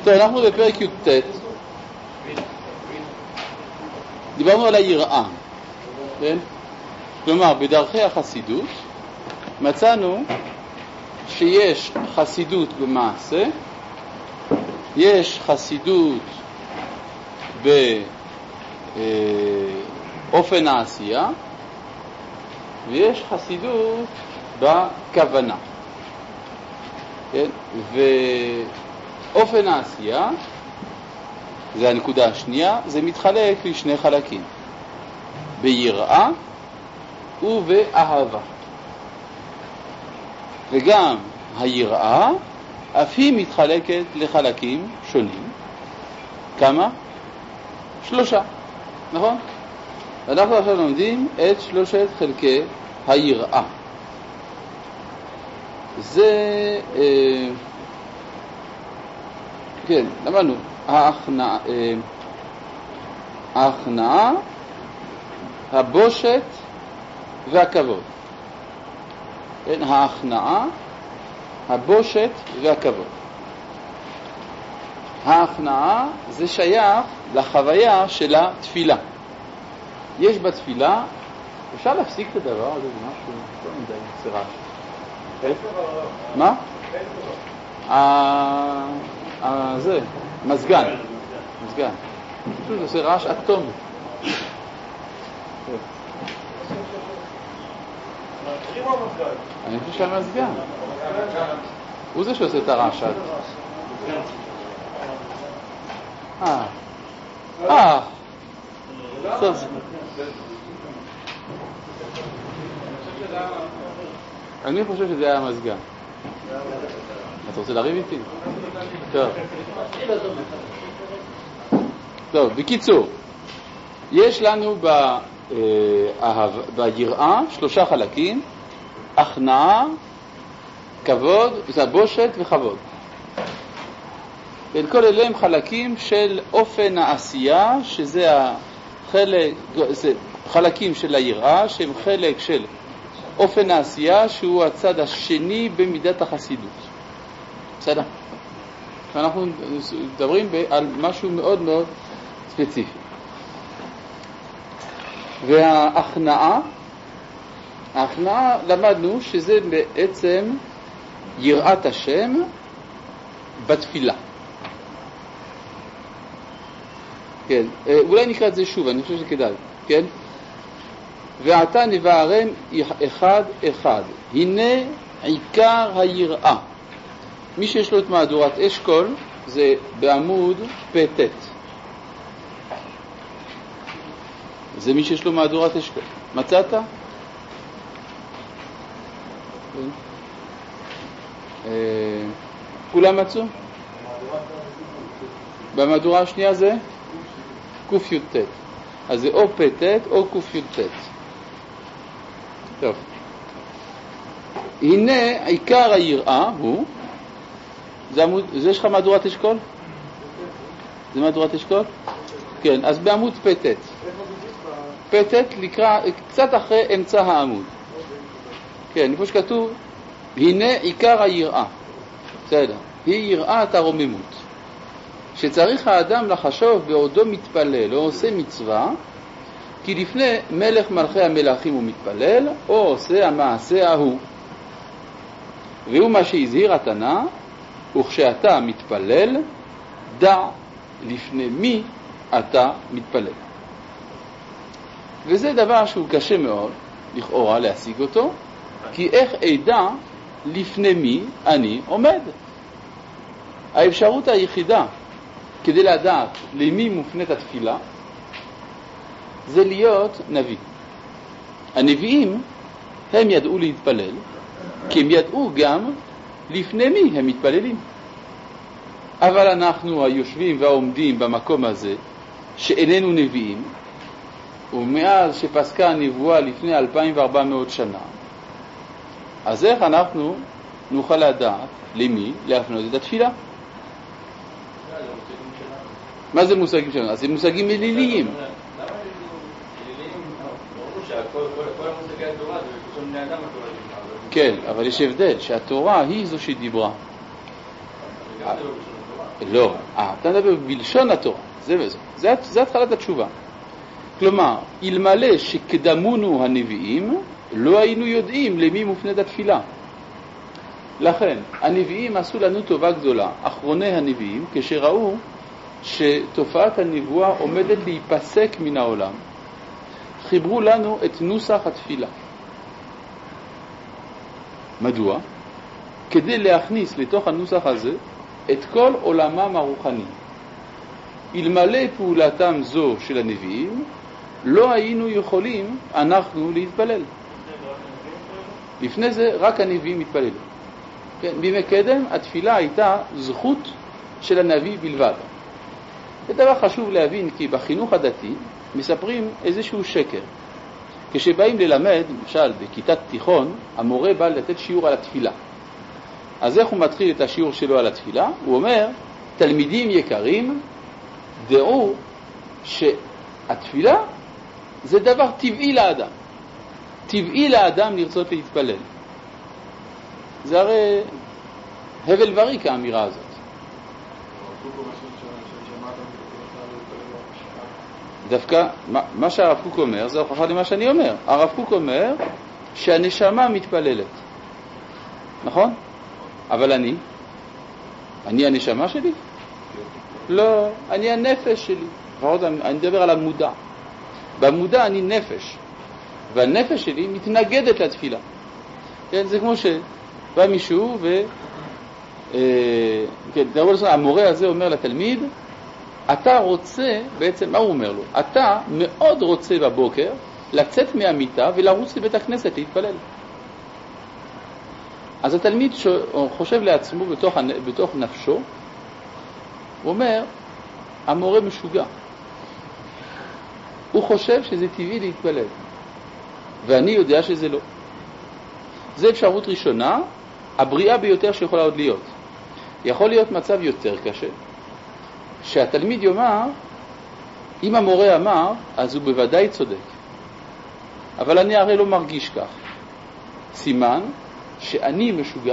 טוב, אנחנו בפרק י"ט. דיברנו על היראה, כן? כלומר, בדרכי החסידות מצאנו שיש חסידות במעשה, יש חסידות באופן העשייה, ויש חסידות בכוונה. כן? ואופן העשייה, זה הנקודה השנייה, זה מתחלק לשני חלקים, ביראה ובאהבה. וגם היראה אף היא מתחלקת לחלקים שונים. כמה? 3, נכון? אנחנו עכשיו לומדים את 3 חלקי היראה. זה, כן, למדנו, ההכנעה, הבושת והכבוד. כן, ההכנעה, הבושת והכבוד. ההכנעה זה שייך לחוויה של התפילה. יש בתפילה, אפשר להפסיק את הדבר הזה, זה משהו, לא מדי, זה רעש. מה? זה, מזגן. מזגן. זה עושה רעש אטומי. אני חושב שהמזגן. הוא זה שעושה את הרעש. טוב. אני חושב שזה היה המזגן. אתה רוצה להריב איתי? טוב, בקיצור, יש לנו ביראה 3 חלקים, הכנעה, כבוד, זה בושת וכבוד. כל אלה הם חלקים של אופן העשייה, שזה חלקים של היראה, שהם חלק של אופן העשייה, שהוא הצד השני במידת החסידות. בסדר? אנחנו מדברים על משהו מאוד מאוד ספציפי. וההכנעה, למדנו שזה בעצם יראת השם בתפילה. כן, אולי נקרא את זה שוב, אני חושב שכדאי, כן? ועתה נבערם אחד אחד, הנה עיקר היראה. מי שיש לו את מהדורת אשכול זה בעמוד פ"ט. זה מי שיש לו מהדורת אשכול. מצאת? כולם מצאו? במהדורה השנייה זה ק"ט. אז זה או פ"ט או ק"ט. טוב. הנה עיקר היראה הוא, זה יש לך מהדורת אשכול? זה מהדורת אשכול? כן, אז בעמוד פ"ט. פ"ט לקרא קצת אחרי אמצע העמוד. כן, איפה שכתוב, הנה עיקר היראה. בסדר. היא יראת הרוממות. שצריך האדם לחשוב בעודו מתפלל או עושה מצווה, כי לפני מלך מלכי המלכים הוא מתפלל, או עושה המעשה ההוא. והוא מה שהזהיר התנא, וכשאתה מתפלל, דע לפני מי אתה מתפלל. וזה דבר שהוא קשה מאוד, לכאורה להשיג אותו, כי איך אדע לפני מי אני עומד? האפשרות היחידה כדי לדעת למי מופנית התפילה, זה להיות נביא. הנביאים הם ידעו להתפלל, כי הם ידעו גם לפני מי הם מתפללים. אבל אנחנו היושבים והעומדים במקום הזה, שאיננו נביאים, ומאז שפסקה הנבואה לפני 2400 שנה, אז איך אנחנו נוכל לדעת למי להפנות את התפילה? מה זה מושגים שלנו? אז זה מושגים אליליים. למה אליליים? ברור שכל המושגי התורה זה בקושון בני אדם התורה דיברה. כן, אבל יש הבדל שהתורה היא זו שדיברה. זה גם זה לא בקושון התורה. לא, אתה מדבר בלשון התורה, זה התחלת התשובה. כלומר, אלמלא שקדמונו הנביאים, לא היינו יודעים למי מופנית התפילה. לכן, הנביאים עשו לנו טובה גדולה, אחרוני הנביאים, כשראו שתופעת הנבואה עומדת להיפסק מן העולם, חיברו לנו את נוסח התפילה. מדוע? כדי להכניס לתוך הנוסח הזה את כל עולמם הרוחני. אלמלא פעולתם זו של הנביאים, לא היינו יכולים אנחנו להתפלל. לפני זה רק הנביאים מתפללו. כן, בימי קדם התפילה הייתה זכות של הנביא בלבד. זה דבר חשוב להבין, כי בחינוך הדתי מספרים איזשהו שקר. כשבאים ללמד, למשל בכיתת תיכון, המורה בא לתת שיעור על התפילה. אז איך הוא מתחיל את השיעור שלו על התפילה? הוא אומר, תלמידים יקרים, דעו שהתפילה זה דבר טבעי לאדם. טבעי לאדם לרצות להתפלל. זה הרי הבל וריק האמירה הזאת. דווקא מה שהרב קוק אומר זה הוכחה למה שאני אומר. הרב קוק אומר שהנשמה מתפללת. נכון? אבל אני הנשמה שלי? לא, אני הנפש שלי. אני מדבר על המודע. במודע אני נפש. והנפש שלי מתנגדת לתפילה. כן, זה כמו שבא מישהו כן, המורה הזה אומר לתלמיד, אתה רוצה, בעצם מה הוא אומר לו? אתה מאוד רוצה בבוקר לצאת מהמיטה ולרוץ לבית הכנסת להתפלל. אז התלמיד חושב לעצמו בתוך נפשו, הוא אומר, המורה משוגע. הוא חושב שזה טבעי להתפלל, ואני יודע שזה לא. זה אפשרות ראשונה, הבריאה ביותר שיכולה עוד להיות. יכול להיות מצב יותר קשה, שהתלמיד יאמר, אם המורה אמר, אז הוא בוודאי צודק. אבל אני הרי לא מרגיש כך. סימן שאני משוגע,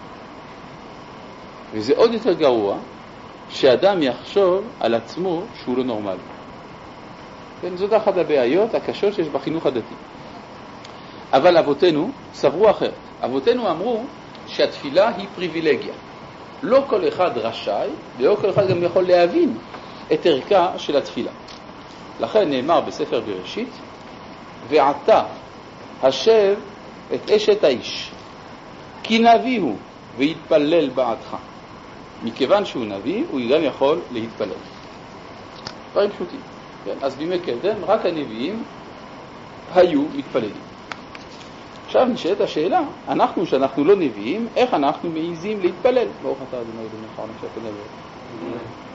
וזה עוד יותר גרוע, שאדם יחשוב על עצמו שהוא לא נורמלי. כן, זאת אחת הבעיות הקשות שיש בחינוך הדתי. אבל אבותינו סברו אחרת. אבותינו אמרו שהתפילה היא פריבילגיה. לא כל אחד רשאי, ולא כל אחד גם יכול להבין את ערכה של התפילה. לכן נאמר בספר בראשית, ועתה השב את אשת האיש, כי נביא הוא ויתפלל בעדך. מכיוון שהוא נביא, הוא גם יכול להתפלל. דברים פשוטים. כן? אז בימי קדם, רק הנביאים היו מתפללים. עכשיו נשאלת השאלה, אנחנו שאנחנו לא נביאים, איך אנחנו מעיזים להתפלל? ברוך אתה אדוני אלוהינו מלך העולם שהכל נברא.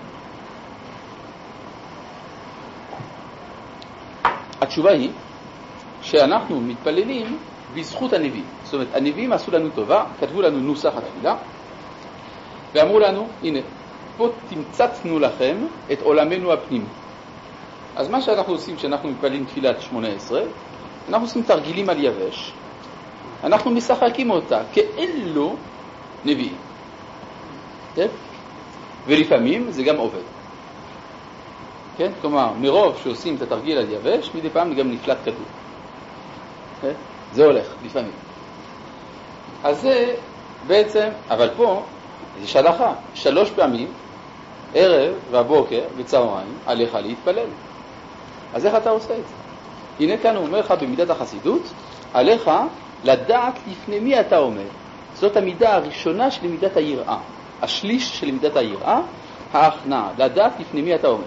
התשובה היא שאנחנו מתפללים בזכות הנביאים. זאת אומרת, הנביאים עשו לנו טובה, כתבו לנו נוסח התפילה, ואמרו לנו, הנה, פה תמצצנו לכם את עולמנו הפנימי. אז מה שאנחנו עושים כשאנחנו מתפללים תפילת 18, אנחנו עושים תרגילים על יבש, אנחנו משחקים אותה כאלו נביאים. כן? ולפעמים זה גם עובד. כן? כלומר, מרוב שעושים את התרגיל על יבש, מדי פעם גם נפלט כדור. כן? זה הולך, לפעמים. אז זה בעצם, אבל פה, יש הלכה, 3 פעמים, ערב והבוקר וצהריים, עליך להתפלל. אז איך אתה עושה את זה? הנה כאן הוא אומר לך במידת החסידות, עליך לדעת לפני מי אתה אומר. זאת המידה הראשונה של מידת היראה. השליש של מידת היראה, ההכנעה, לדעת לפני מי אתה אומר.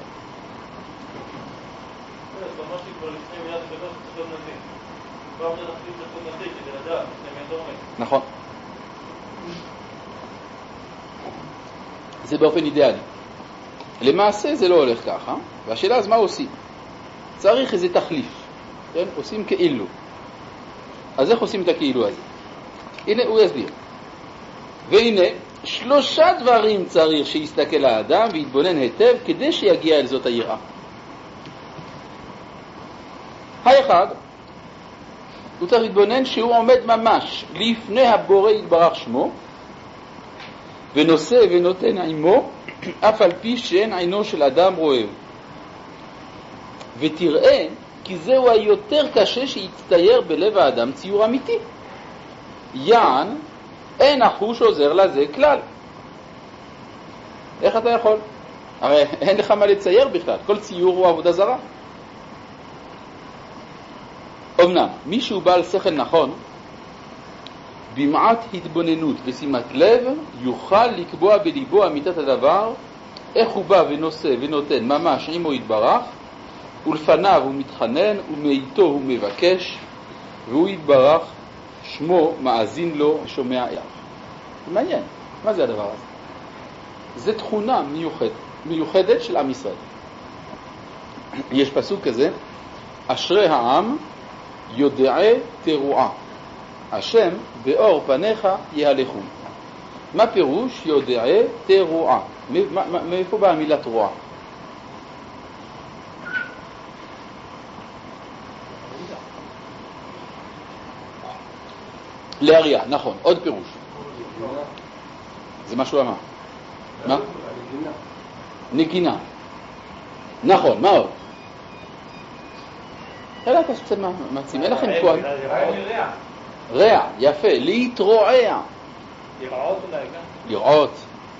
נכון. זה באופן אידיאלי. למעשה זה לא הולך ככה, והשאלה אז מה עושים? צריך איזה תחליף. כן? עושים כאילו. אז איך עושים את הכאילו הזה? הנה הוא יסביר. והנה 3 דברים צריך שיסתכל האדם ויתבונן היטב כדי שיגיע אל זאת היראה. האחד, הוא צריך להתבונן שהוא עומד ממש לפני הבורא יתברך שמו, ונושא ונותן עמו אף על פי שאין עינו של אדם רואה. ותראה כי זהו היותר קשה שיצטייר בלב האדם ציור אמיתי. יען, אין החוש עוזר לזה כלל. איך אתה יכול? הרי אין לך מה לצייר בכלל, כל ציור הוא עבודה זרה. אמנם, מי שהוא בעל שכל נכון, במעט התבוננות ושימת לב, יוכל לקבוע בליבו אמיתת הדבר, איך הוא בא ונושא ונותן ממש עמו יתברך, ולפניו הוא מתחנן, ומאיתו הוא מבקש, והוא יתברך, שמו מאזין לו ושומע אליו. זה מעניין, מה זה הדבר הזה? זה תכונה מיוחדת של עם ישראל. יש פסוק כזה, אשרי העם יודעי תרועה, השם באור פניך יהלכו. מה פירוש יודעי תרועה? מאיפה באה המילה תרועה? להריע, נכון, עוד פירוש. זה מה שהוא אמר. מה? נגינה. נכון, מה עוד? אלא אתה שצא מעצים, אין לכם פה. ריע, יפה, להתרועע. לרעות אולי גם. לרעות.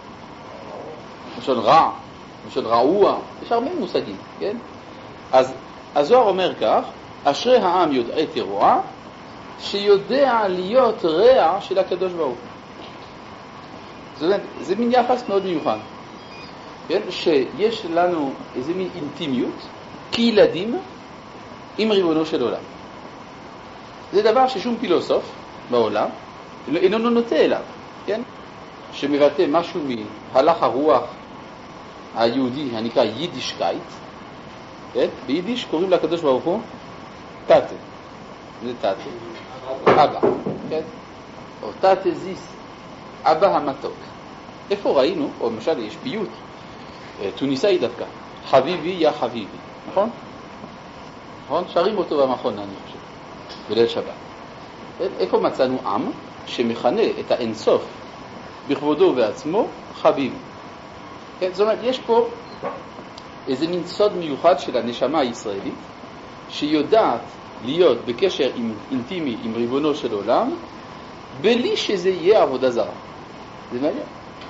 לשון רע, לשון רעוע, יש הרבה מושגים, כן? אז הזוהר אומר כך, אשרי העם יודעי תרועה, שיודע להיות רע של הקדוש ברוך הוא. זה מין יחס מאוד מיוחד, כן? שיש לנו איזה מין אינטימיות כילדים עם ריבונו של עולם. זה דבר ששום פילוסוף בעולם אינו נוטה אליו, כן? שמבטא משהו מהלך הרוח היהודי הנקרא יידישקייט, כן? ביידיש קוראים לקדוש ברוך הוא תתה. זה תתה. אבא, כן? או תתה זיס, אבא המתוק. איפה ראינו, או למשל יש פיוט, טוניסאי דווקא, חביבי יא חביבי, נכון? נכון? שרים אותו במכון, אני חושב, בליל שבת. איפה מצאנו עם שמכנה את האינסוף בכבודו ובעצמו חביבי? כן? זאת אומרת, יש פה איזה מין סוד מיוחד של הנשמה הישראלית, שיודעת להיות בקשר אינטימי עם ריבונו של עולם, בלי שזה יהיה עבודה זרה. זה מעניין.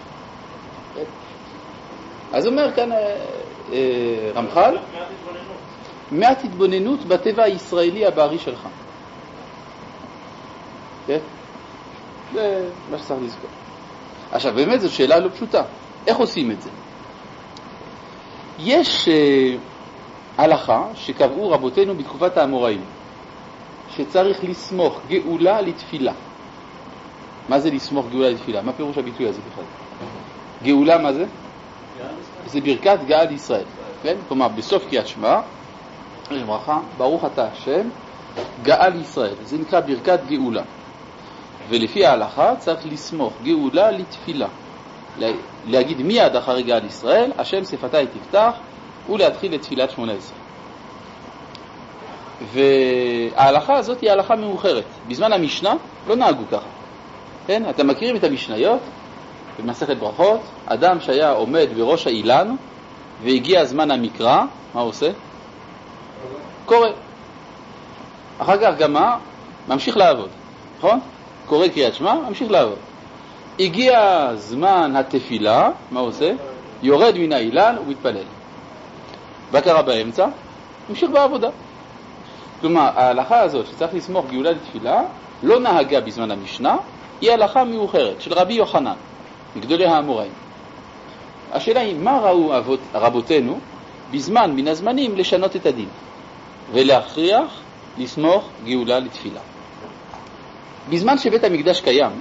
אז אומר כאן רמח"ל, מעט התבוננות בטבע הישראלי הבריא שלך. כן? זה מה שצריך לזכור. עכשיו, באמת זו שאלה לא פשוטה. איך עושים את זה? יש הלכה שקבעו רבותינו בתקופת האמוראים, שצריך לסמוך גאולה לתפילה. מה זה לסמוך גאולה לתפילה? מה פירוש הביטוי הזה בכלל? גאולה מה זה? זה ברכת גאל ישראל. כן? כלומר, בסוף קריאת שמע, יש ברכה, ברוך אתה השם, גאל ישראל. זה נקרא ברכת גאולה. ולפי ההלכה צריך לסמוך גאולה לתפילה. להגיד מיד אחרי גאל ישראל, השם שפתי תפתח, ולהתחיל לתפילת 18. וההלכה הזאת היא הלכה מאוחרת. בזמן המשנה לא נהגו ככה. כן? אתם מכירים את המשניות? במסכת ברכות, אדם שהיה עומד בראש האילן, והגיע זמן המקרא, מה הוא עושה? קורא. אחר כך גם מה? ממשיך לעבוד. נכון? קורא קריאת שמע, ממשיך לעבוד. הגיע זמן התפילה, מה הוא עושה? יורד מן האילן ומתפלל. בקרה באמצע, ממשיך בעבודה. כלומר, ההלכה הזאת שצריך לסמוך גאולה לתפילה, לא נהגה בזמן המשנה, היא הלכה מאוחרת של רבי יוחנן, מגדולי האמוראים. השאלה היא, מה ראו רבותינו בזמן מן הזמנים לשנות את הדין ולהכריח לסמוך גאולה לתפילה? בזמן שבית המקדש קיים,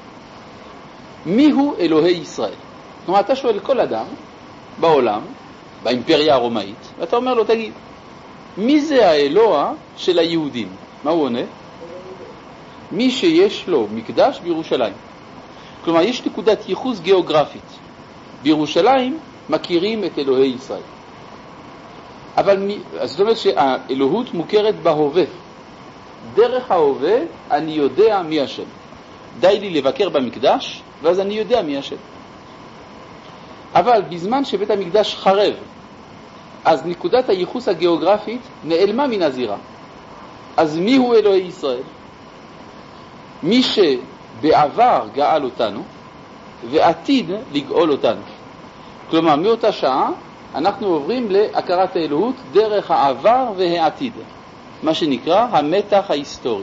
מיהו אלוהי ישראל? כלומר, אתה שואל כל אדם בעולם, באימפריה הרומאית, ואתה אומר לו, תגיד, מי זה האלוה של היהודים? מה הוא עונה? מי שיש לו מקדש בירושלים. כלומר, יש נקודת ייחוס גיאוגרפית. בירושלים מכירים את אלוהי ישראל. אבל זאת אומרת שהאלוהות מוכרת בהווה. דרך ההווה אני יודע מי השם. די לי לבקר במקדש, ואז אני יודע מי השם. אבל בזמן שבית המקדש חרב, אז נקודת הייחוס הגיאוגרפית נעלמה מן הזירה. אז מי הוא אלוהי ישראל? מי שבעבר גאל אותנו ועתיד לגאול אותנו. כלומר, מאותה שעה אנחנו עוברים להכרת האלוהות דרך העבר והעתיד, מה שנקרא המתח ההיסטורי.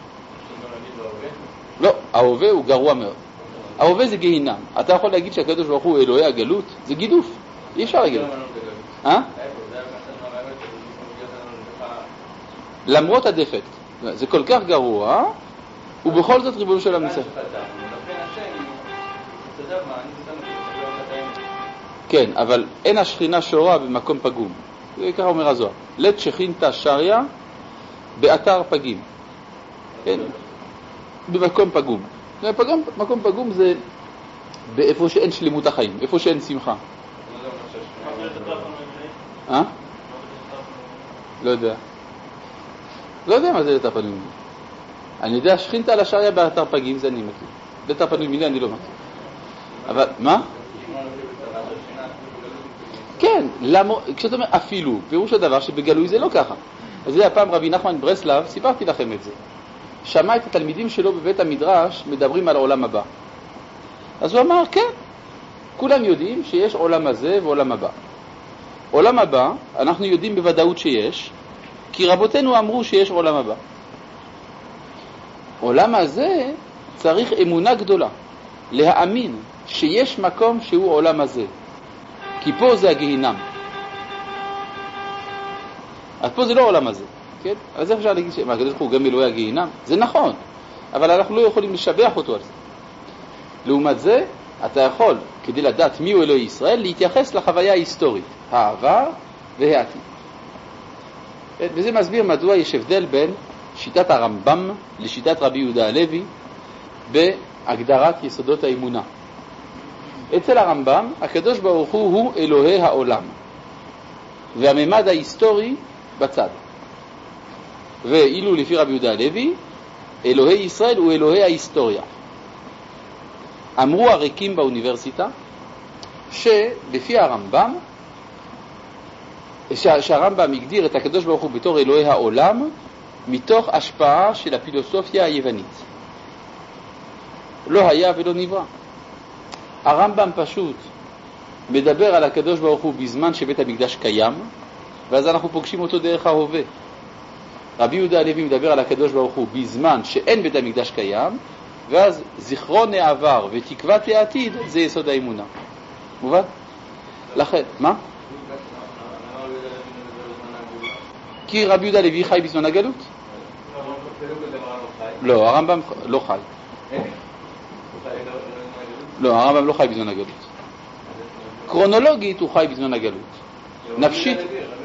לא, ההווה הוא גרוע מאוד. ההווה זה גיהינם. אתה יכול להגיד שהקדוש ברוך הוא אלוהי הגלות? זה גידוף, אי אפשר להגיד. למרות הדפקט, זה כל כך גרוע, ובכל זאת ריבונו של עולם ניצח. כן, אבל אין השכינה שורה במקום פגום. זה ככה אומר הזוהר. לית שכינתה שריה באתר פגים. כן, במקום פגום. מקום פגום זה באיפה שאין שלמות החיים, איפה שאין שמחה. לא יודע. לא יודע מה זה לתר פנים מיני. אני יודע, שכינתה על השריה באתר פגים, זה אני מכיר. לתר פנים מיני אני לא מכיר. אבל, מה? כן, כשאתה אומר אפילו, פירוש הדבר שבגלוי זה לא ככה. אז זה הפעם רבי נחמן ברסלב, סיפרתי לכם את זה. שמע את התלמידים שלו בבית המדרש מדברים על העולם הבא. אז הוא אמר, כן, כולם יודעים שיש עולם הזה ועולם הבא. עולם הבא, אנחנו יודעים בוודאות שיש, כי רבותינו אמרו שיש עולם הבא. עולם הזה צריך אמונה גדולה, להאמין שיש מקום שהוא עולם הזה. כי פה זה הגיהינם. אז פה זה לא עולם הזה. כן? אז איך אפשר להגיד שהקדוש ברוך הוא גם אלוהי הגיהינם? זה נכון, אבל אנחנו לא יכולים לשבח אותו על זה. לעומת זה, אתה יכול, כדי לדעת מי הוא אלוהי ישראל, להתייחס לחוויה ההיסטורית, העבר והעתיד. וזה מסביר מדוע יש הבדל בין שיטת הרמב"ם לשיטת רבי יהודה הלוי בהגדרת יסודות האמונה. אצל הרמב"ם, הקדוש ברוך הוא אלוהי העולם, והממד ההיסטורי בצד. ואילו לפי רבי יהודה הלוי, אלוהי ישראל הוא אלוהי ההיסטוריה. אמרו הריקים באוניברסיטה שלפי הרמב"ם, שהרמב"ם הגדיר את הקדוש ברוך הוא בתור אלוהי העולם מתוך השפעה של הפילוסופיה היוונית. לא היה ולא נברא. הרמב"ם פשוט מדבר על הקדוש ברוך הוא בזמן שבית המקדש קיים, ואז אנחנו פוגשים אותו דרך ההווה. רבי יהודה הלוי מדבר על הקדוש ברוך הוא בזמן שאין בית המקדש קיים, ואז זיכרון העבר ותקוות העתיד זה יסוד האמונה. מובן? לכן, מה? כי רבי יהודה הלוי חי בזמן הגלות? לא, הרמב"ם לא חי. לא, הרמב"ם לא חי בזמן הגלות. קרונולוגית הוא חי בזמן הגלות. נפשית...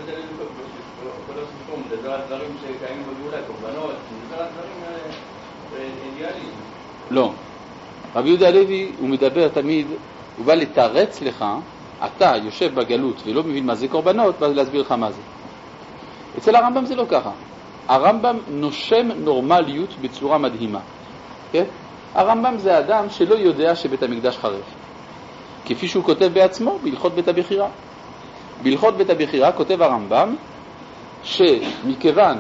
מדבר על דברים שקיימים בגאולה, קורבנות, מדבר על דברים אידיאליים. לא. רבי יהודה הלוי הוא מדבר תמיד, הוא בא לתרץ לך, אתה יושב בגלות ולא מבין מה זה קורבנות, ואז להסביר לך מה זה. אצל הרמב"ם זה לא ככה. הרמב"ם נושם נורמליות בצורה מדהימה. כן? הרמב"ם זה אדם שלא יודע שבית המקדש חרב. כפי שהוא כותב בעצמו בהלכות בית הבחירה. בהלכות בית הבחירה כותב הרמב"ם שמכיוון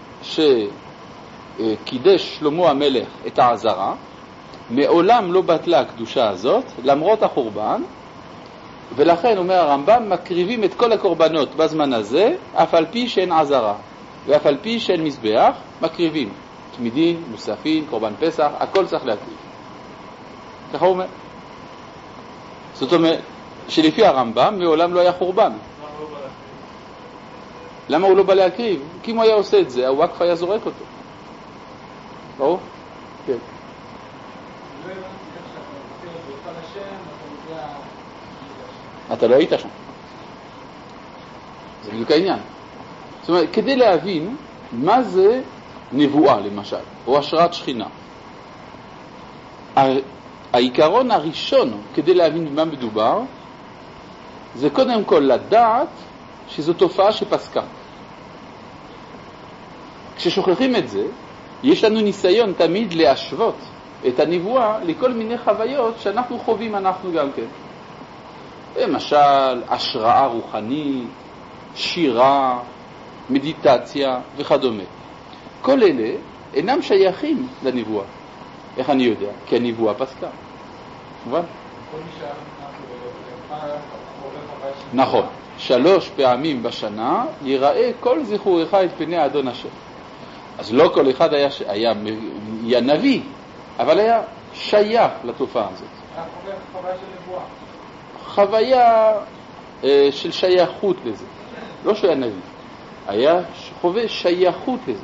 שקידש שלמה המלך את העזרה, מעולם לא בטלה הקדושה הזאת למרות החורבן, ולכן אומר הרמב"ם מקריבים את כל הקורבנות בזמן הזה אף על פי שאין עזרה ואף על פי שאין מזבח, מקריבים תמידים, מוספים, קורבן פסח, הכל צריך להקריב. ככה הוא אומר. זאת אומרת שלפי הרמב"ם מעולם לא היה חורבן. למה הוא לא בא להקריב? כי אם הוא היה עושה את זה, הוואקף היה זורק אותו. ברור? כן. אתה לא היית שם. זה בדיוק העניין. זאת אומרת, כדי להבין מה זה נבואה למשל, או השראת שכינה, העיקרון הראשון כדי להבין במה מדובר, זה קודם כל לדעת שזו תופעה שפסקה. כששוכחים את זה, יש לנו ניסיון תמיד להשוות את הנבואה לכל מיני חוויות שאנחנו חווים אנחנו גם כן. למשל, השראה רוחנית, שירה, מדיטציה וכדומה. כל אלה אינם שייכים לנבואה. איך אני יודע? כי הנבואה פסקה. מובן? נכון. 3 פעמים בשנה ייראה כל זכורך את פני אדון השם. אז לא כל אחד היה נביא, אבל היה שייך לתופעה הזאת. חוויה של נבואה. חוויה של שייכות לזה. לא שהיה נביא. היה חווה שייכות לזה.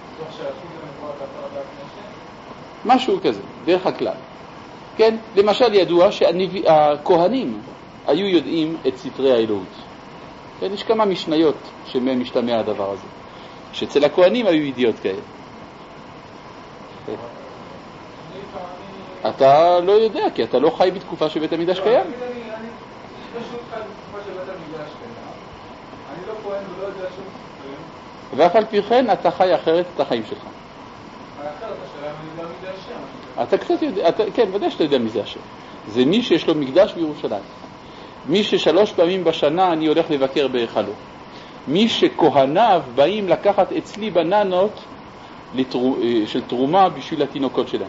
משהו כזה, דרך הכלל. כן? למשל ידוע שהכהנים היו יודעים את ספרי האלוהות. כן? יש כמה משניות שמהם משתמע הדבר הזה. שאצל הכהנים היו ידיעות כאלה. אתה לא יודע, כי אתה לא חי בתקופה שבית המקדש קיים. אני פשוט חי בתקופה שבית המקדש קיים. אני לא כהן ולא יודע שום ספרים. ואף על פי כן אתה חי אחרת את החיים שלך. חי אחרת, השאלה אם אני יודע מי זה השם. אתה קצת יודע, כן, ודאי שאתה יודע מי זה השם. זה מי שיש לו מקדש בירושלים. מי ש3 פעמים בשנה אני הולך לבקר בהיכלו. מי שכהניו באים לקחת אצלי בננות של תרומה בשביל התינוקות שלהם.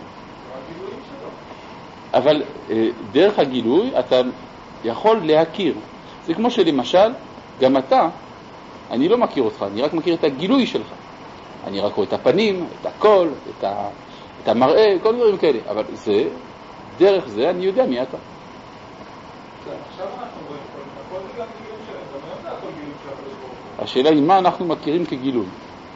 אבל דרך הגילוי אתה יכול להכיר. זה כמו שלמשל, גם אתה, אני לא מכיר אותך, אני רק מכיר את הגילוי שלך. אני רק רואה את הפנים, את הקול, את המראה, כל דברים כאלה. אבל זה, דרך זה אני יודע מי אתה. עכשיו אנחנו רואים הכל זה גם גילוי שלהם, גם היום זה הכל גילוי של הקדוש ברוך הוא. השאלה היא מה אנחנו מכירים כגילוי.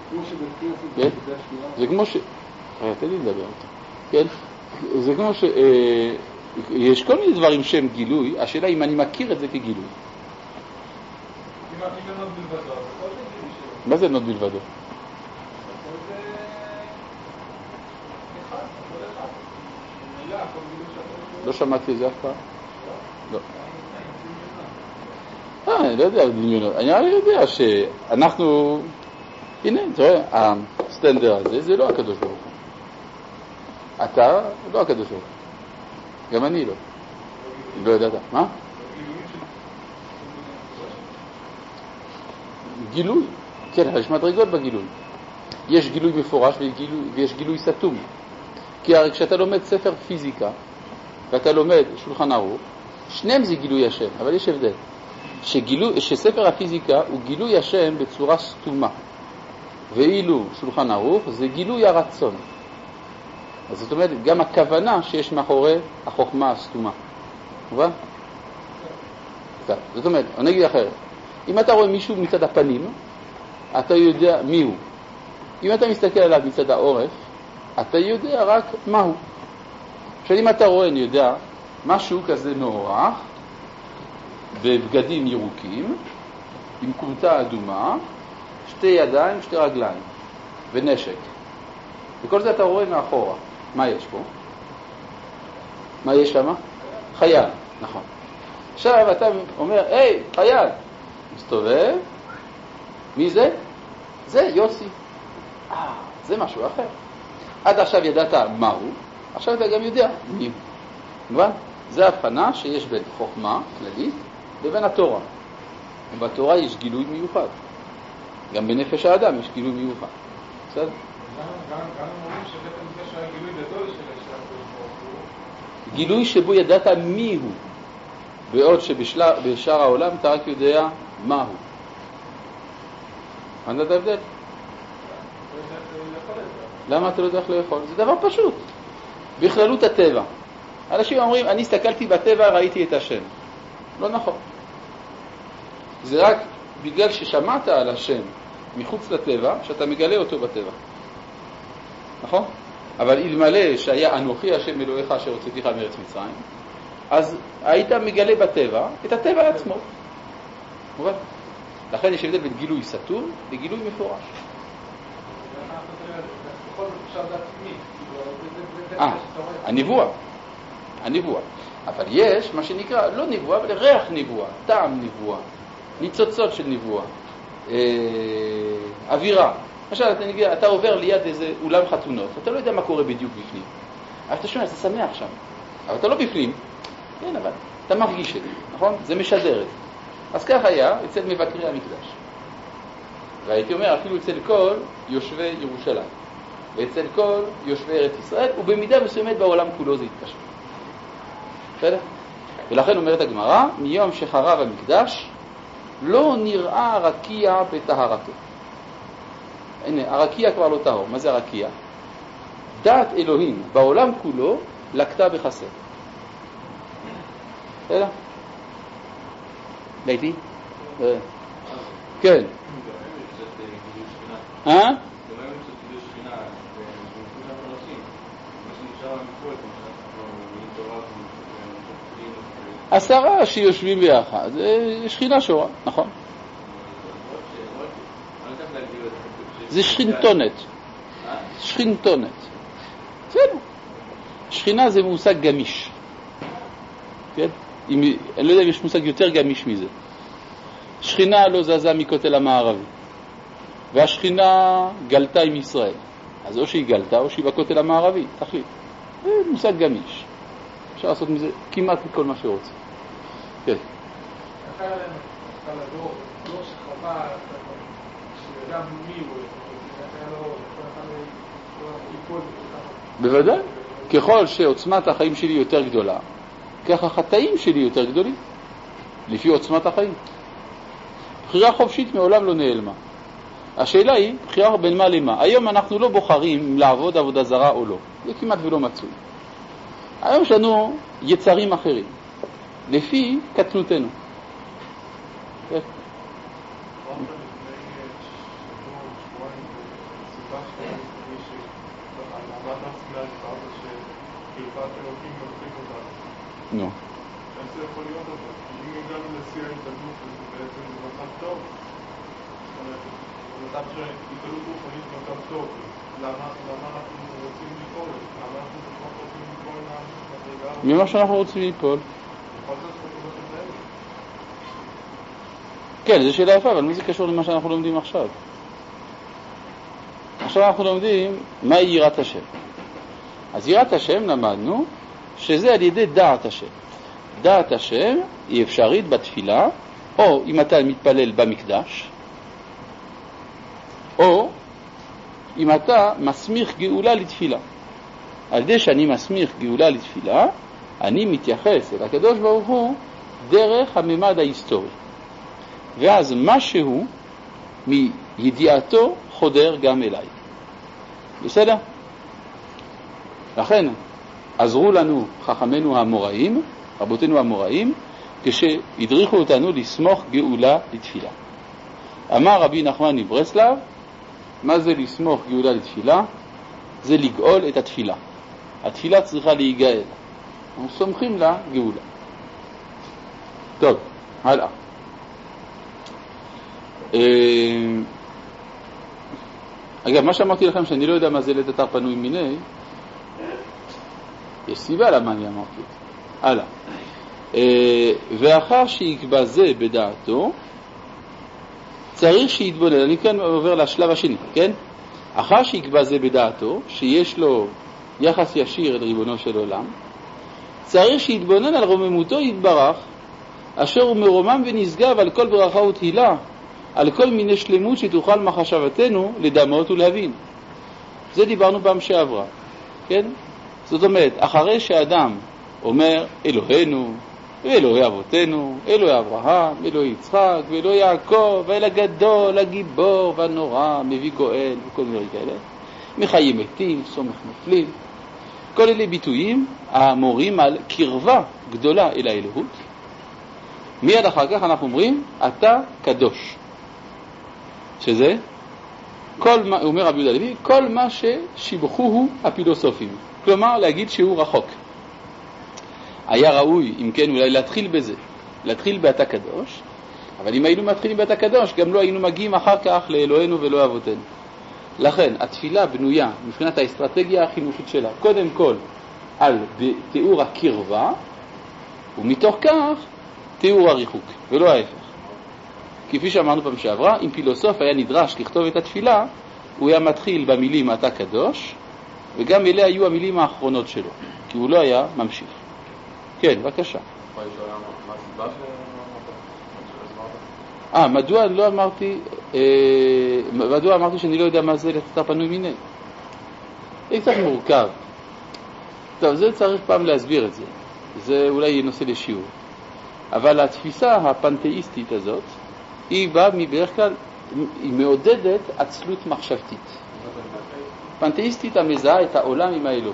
זה כמו ש... תן לי לדבר אותו. כן? זה כמו ש... יש כל מיני דברים שהם גילוי, השאלה אם אני מכיר את זה כגילוי. אם זה נוד בלבדו, אז הכל זה גילוי שלו. מה זה נוד בלבדו? הכל זה... אחד, הכל אחד. מילה, הכל גילוי של הקדוש ברוך הוא. לא שמעתי את זה אף פעם? לא. אני לא יודע דמיונות. אני יודע שאנחנו... הנה, תראה, הסטנדר הזה זה לא הקדוש ברוך הוא. אתה לא הקדוש ברוך הוא. גם אני לא. לא ידעת. מה? גילוי. כן, יש מדרגות בגילוי. יש גילוי מפורש ויש גילוי סתום. כי הרי כשאתה לומד ספר פיזיקה ואתה לומד שולחן ערוך, שניהם זה גילוי השם, אבל יש הבדל. שספר הפיזיקה הוא גילוי השם בצורה סתומה, ואילו שולחן ערוך זה גילוי הרצון. אז זאת אומרת, גם הכוונה שיש מאחורי החוכמה הסתומה. מובן? זאת אומרת, אני אגיד אחרת. אם אתה רואה מישהו מצד הפנים, אתה יודע מי הוא. אם אתה מסתכל עליו מצד העורף, אתה יודע רק מה הוא. עכשיו, אם אתה רואה, אני יודע, משהו כזה מאורח, בבגדים ירוקים, עם קומטה אדומה, 2 ידיים, 2 רגליים, ונשק. וכל זה אתה רואה מאחורה. מה יש פה? מה יש שם? חייל, נכון. עכשיו אתה אומר, היי, חייל. מסתובב. מי זה? זה יוסי. זה משהו אחר. עד עכשיו ידעת מה הוא, עכשיו אתה גם יודע מי הוא. מובן? זה ההבחנה שיש בין חוכמה כללית לבין התורה. ובתורה יש גילוי מיוחד. גם בנפש האדם יש גילוי מיוחד. בסדר? גם אומרים שבית המקדש היה גילוי גדול של הקדוש ברוך הוא. גילוי שבו ידעת מי הוא, בעוד שבשאר העולם אתה רק יודע מה הוא. מה זה ההבדל? למה אתה לא יודע איך לאכול? זה דבר פשוט. בכללות הטבע. אנשים אומרים, אני הסתכלתי בטבע, ראיתי את השם. לא נכון. זה רק בגלל ששמעת על השם מחוץ לטבע, שאתה מגלה אותו בטבע. נכון? אבל אלמלא שהיה אנוכי השם אלוהיך אשר הוצאתיך מארץ מצרים, אז היית מגלה בטבע את הטבע עצמו. מובן? לכן יש הבדל בין גילוי סתום לגילוי מפורש. הנבואה. אבל יש מה שנקרא, לא נבואה, אבל ריח נבואה, טעם נבואה, ניצוצות של נבואה, אווירה. למשל, אתה עובר ליד איזה אולם חתונות, אתה לא יודע מה קורה בדיוק בפנים. אבל אתה שומע, אתה שמח שם. אבל אתה לא בפנים. כן, אבל אתה מרגיש את זה. נכון? זה משדר את זה. אז כך היה אצל מבקרי המקדש. והייתי אומר אפילו אצל כל יושבי ירושלים, ואצל כל יושבי ארץ ישראל, ובמידה מסוימת בעולם כולו זה התקשר. בסדר? ולכן אומרת הגמרא, מיום שחרב המקדש, לא נראה הרקיע בטהרתו. הנה, הרקיע כבר לא טהור. מה זה הרקיע? דעת אלוהים בעולם כולו לקטה בחסר. בסדר? ביתי? כן. עשרה שיושבים ביחד, זה שכינה שורה, נכון? זה שכינתונת. שכינתונת. בסדר. שכינה זה מושג גמיש. כן? אני לא יודע אם יש מושג יותר גמיש מזה. שכינה לא זזה מכותל המערבי. והשכינה גלתה עם ישראל. אז או שהיא גלתה או שהיא בכותל המערבי. תחליט. זה מושג גמיש. אפשר לעשות מזה כמעט מכל מה שרוצה. כן. אחר לדור שחווה, שידע מי הוא, בוודאי. ככל שעוצמת החיים שלי יותר גדולה, כך החטאים שלי יותר גדולים. לפי עוצמת החיים. בחירה חופשית מעולם לא נעלמה. השאלה היא, בחירה בין מה למה. היום אנחנו לא בוחרים לעבוד עבודה זרה או לא. זה כמעט ולא מצוי. היום יש לנו יצרים אחרים. לפי קטנותנו. נו. איך זה יכול להיות אותו? אם הגענו לשיא ההתעלות, בעצם זה מצב טוב. זאת אומרת, זה מצב שהתעלות רוחנית מצב טוב. למה אנחנו רוצים ליפול? למה אנחנו רוצים ליפול מהמדרגה? ממה שאנחנו רוצים ליפול? בכל זאת חושבת את זה? כן, זו שאלה יפה, אבל מי זה קשור למה שאנחנו לומדים עכשיו? עכשיו אנחנו לומדים מהי יראת השם. אז יראת השם למדנו שזה על ידי דעת השם. דעת השם היא אפשרית בתפילה, או אם אתה מתפלל במקדש, או אם אתה מסמיך גאולה לתפילה. על ידי שאני מסמיך גאולה לתפילה, אני מתייחס אל הקדוש ברוך הוא דרך הממד ההיסטורי. ואז משהו מידיעתו חודר גם אליי. בסדר? לכן עזרו לנו חכמינו המוראים, רבותינו המוראים, כשהדריכו אותנו לסמוך גאולה לתפילה. אמר רבי נחמן מברסלב, מה זה לסמוך גאולה לתפילה? זה לגאול את התפילה. התפילה צריכה להיגאל. אנחנו סומכים לה גאולה. טוב, הלאה. אגב, מה שאמרתי לכם שאני לא יודע מה זה לית אתר פנוי מיני, יש סיבה למה אני אמרתי את זה. הלאה. ואחר שיקבע זה בדעתו, צריך שיתבונן. אני כאן עובר לשלב השני, כן? אחר שיקבע זה בדעתו, שיש לו יחס ישיר אל ריבונו של עולם, צריך שיתבונן על רוממותו יתברך, אשר הוא מרומם ונשגב על כל ברכה ותהילה, על כל מיני שלמות שתוכל מחשבתנו לדמות ולהבין. זה דיברנו פעם שעברה, כן? זאת אומרת, אחרי שאדם אומר אלוהינו, ואלוהי אבותינו, אלוהי אברהם, אלוהי יצחק, ואלוהי יעקב, ואל הגדול, הגיבור והנורא, מביא גואל וכל מיני כאלה, מחיים מתים, סומך נופלים, כל אלה ביטויים המורים על קרבה גדולה אל האלוהות. מיד אחר כך אנחנו אומרים, אתה קדוש. שזה, אומר רבי יהודה הלוי, כל מה ששיבחוהו הפילוסופים. כלומר, להגיד שהוא רחוק. היה ראוי, אם כן, אולי להתחיל בזה. להתחיל באתה קדוש, אבל אם היינו מתחילים באתה קדוש, גם לא היינו מגיעים אחר כך לאלוהינו ולא אבותינו. לכן, התפילה בנויה, מבחינת האסטרטגיה החינוכית שלה, קודם כל, על תיאור הקרבה, ומתוך כך, תיאור הריחוק, ולא ההפך. כפי שאמרנו פעם שעברה, אם פילוסוף היה נדרש לכתוב את התפילה, הוא היה מתחיל במילים אתה קדוש, וגם אלה היו המילים האחרונות שלו, כי הוא לא היה ממשיך. כן, בבקשה. יכול לשאול מה הסיבה של מדוע אמרתי שאני לא יודע מה זה לתתר פנוי מיני? זה קצת מורכב. טוב, זה צריך פעם להסביר את זה. זה אולי נושא לשיעור. אבל התפיסה הפנתאיסטית הזאת, היא באה מבדרך כלל, היא מעודדת עצלות מחשבתית. פנתאיסטית המזהה את העולם עם האלוהות.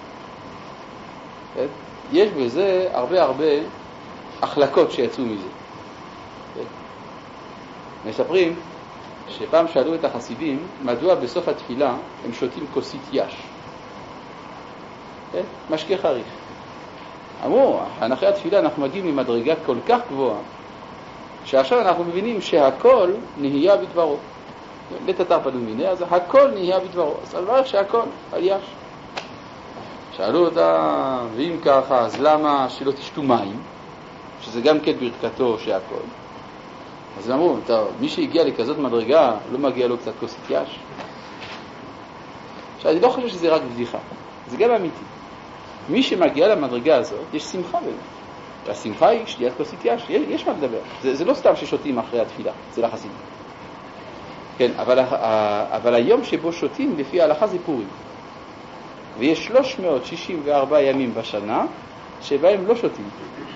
יש בזה הרבה החלקות שיצאו מזה. מספרים שפעם שאלו את החסידים מדוע בסוף התפילה הם שותים כוסית יש. משקה חריף. אמרו, אחרי התפילה אנחנו מגיעים למדרגה כל כך גבוהה שעכשיו אנחנו מבינים שהכל נהיה בדברו. לתתר פנוי מיני, אז הכל נהיה בדברו. אז לברך שהכל על יש. שאלו אותה, ואם ככה, אז למה שלא תשתו מים? שזה גם כן ברכתו שהכל. אז אמרו, מי שהגיע לכזאת מדרגה, לא מגיע לו קצת כוסית יש? עכשיו, אני לא חושב שזה רק בדיחה. זה גם אמיתי. מי שמגיע למדרגה הזאת, יש שמחה באמת. והשמחה היא שתיית כוסית יש מה לדבר. זה לא סתם ששותים אחרי התפילה, זה לחסידים. כן, אבל היום שבו שותים, לפי ההלכה זה פורים. ויש 364 ימים בשנה שבהם לא שותים.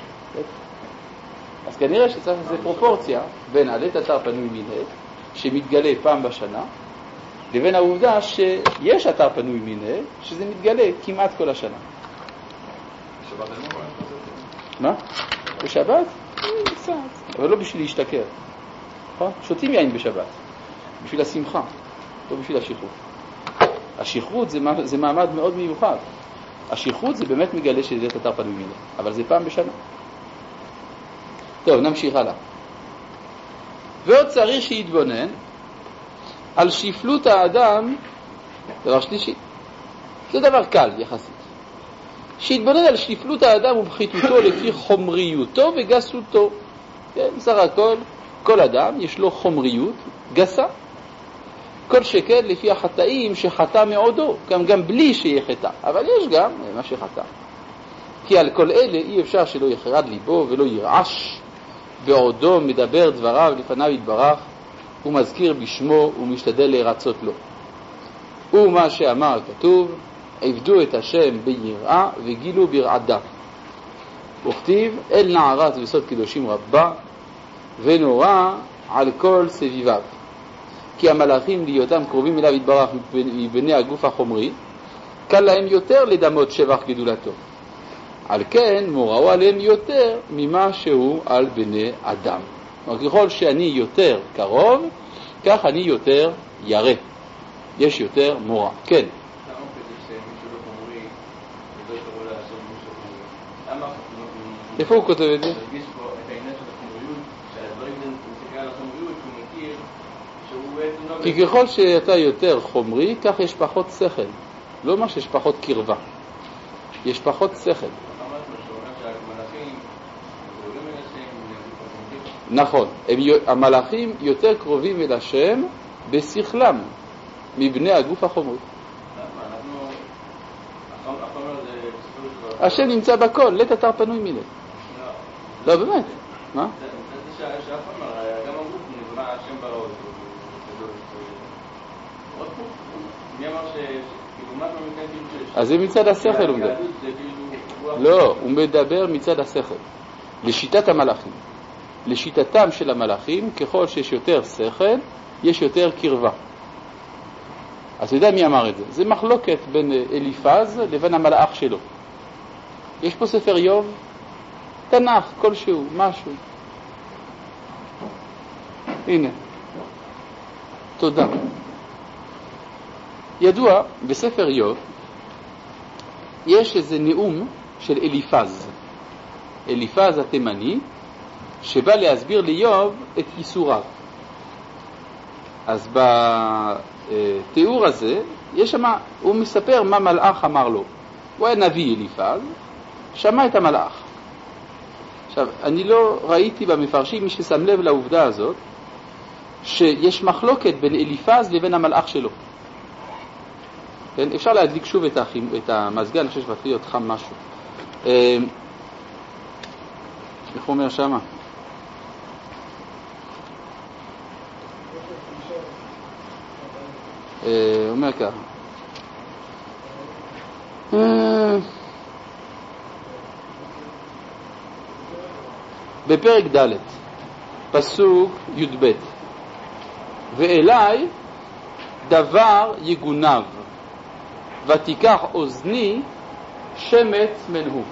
אז כנראה שצריך איזו פרופורציה בין לתתר פנוי מיני, שמתגלה פעם בשנה, לבין העובדה שיש תתר פנוי מיני, שזה מתגלה כמעט כל השנה. בשבת אין מורה? מה? בשבת? קצת, אבל לא בשביל להשתכר. שותים יין בשבת, בשביל השמחה, לא בשביל השכרות. השכרות זה מעמד מאוד מיוחד. השכרות זה באמת מגלה שזה תתר פנוי מיני, אבל זה פעם בשנה. טוב, נמשיך הלאה. ועוד צריך שיתבונן על שפלות האדם, דבר שלישי. זה דבר קל יחסית. שיתבונן על שפלות האדם ובחיתותו לפי חומריותו וגסותו. כן, בסך הכל, כל אדם יש לו חומריות גסה. כל שכן לפי החטאים שחטא מעודו, גם בלי שיהיה חטא. אבל יש גם מה שחטא. כי על כל אלה אי אפשר שלא יחרד ליבו ולא ירעש, בעודו מדבר דבריו לפניו יתברך, הוא מזכיר בשמו ומשתדל להירצות לו. ומה שאמר כתוב, עבדו את השם ביראה וגילו ברעדה. וכתיב, אל נערת וסוד קדושים רבה, ונורא על כל סביביו. כי המלאכים להיותם קרובים אליו יתברך מבני הגוף החומרי, קל להם יותר לדמות שבח גדולתו. על כן מוראו עליהם יותר ממה שהוא על בני אדם. ככל שאני יותר קרוב, כך אני יותר ירא. יש יותר מורא. כן. איפה הוא כותב את זה? כי ככל שאתה יותר חומרי, כך יש פחות שכל. לא מה שיש פחות קרבה. יש פחות שכל. נכון, המלאכים יותר קרובים אל השם בשכלם מבני הגוף החומרי. השם נמצא בכל, לתתר פנוי מיני. לא, באמת. מה? זה שהחומר, גם הגוף נברא השם ברא אותו. מי אמר אז זה מצד השכל הוא מדבר. לא, הוא מדבר מצד השכל. לשיטת המלאכים. לשיטתם של המלאכים, ככל שיש יותר שכל, יש יותר קרבה. אז אתה יודע מי אמר את זה? זה מחלוקת בין אליפז לבין המלאך שלו. יש פה ספר איוב, תנ"ך, כלשהו, משהו. הנה. תודה. ידוע, בספר איוב, יש איזה נאום של אליפז. אליפז התימני, שבא להסביר לאיוב את ייסוריו. אז בתיאור הזה, יש שמה, הוא מספר מה מלאך אמר לו. הוא היה נביא אליפז, שמע את המלאך. עכשיו, אני לא ראיתי במפרשים מי ששם לב לעובדה הזאת, שיש מחלוקת בין אליפז לבין המלאך שלו. כן? אפשר להדליק שוב את המזגן, אני חושב שמתחיל להיות חם משהו. איך אומר שמה? אומר כך. בפרק ד' פסוק י"ב, ואליי דבר יגונב ותיקח אוזני שמץ מנהו